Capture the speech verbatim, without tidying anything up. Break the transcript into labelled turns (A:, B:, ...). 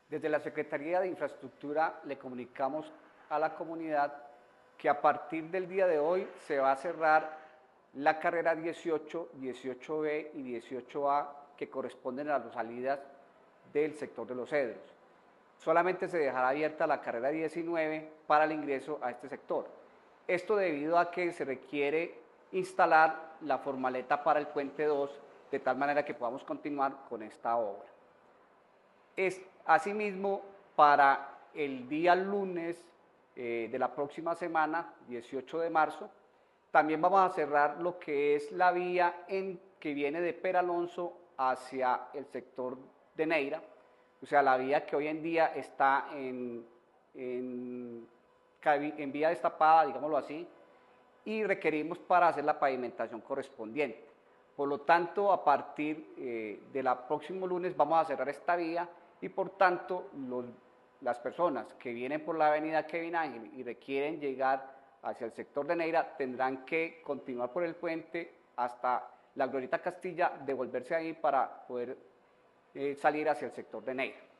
A: Desde la Secretaría de Infraestructura le comunicamos a la comunidad que a partir del día de hoy se va a cerrar la carrera dieciocho, dieciocho B y dieciocho A que corresponden a las salidas del sector de Los Cedros. Solamente se dejará abierta la carrera diecinueve para el ingreso a este sector. Esto debido a que se requiere instalar la formaleta para el puente dos, de tal manera que podamos continuar con esta obra. Es, asimismo, para el día lunes eh, de la próxima semana, dieciocho de marzo, también vamos a cerrar lo que es la vía en, que viene de Peralonso hacia el sector de Neira, o sea, la vía que hoy en día está en, en, en vía destapada, digámoslo así, y requerimos para hacer la pavimentación correspondiente. Por lo tanto, a partir eh, del próximo lunes vamos a cerrar esta vía y por tanto los, las personas que vienen por la avenida Kevin Ángel y requieren llegar hacia el sector de Neira tendrán que continuar por el puente hasta la Glorieta Castilla, devolverse ahí para poder eh, salir hacia el sector de Neira.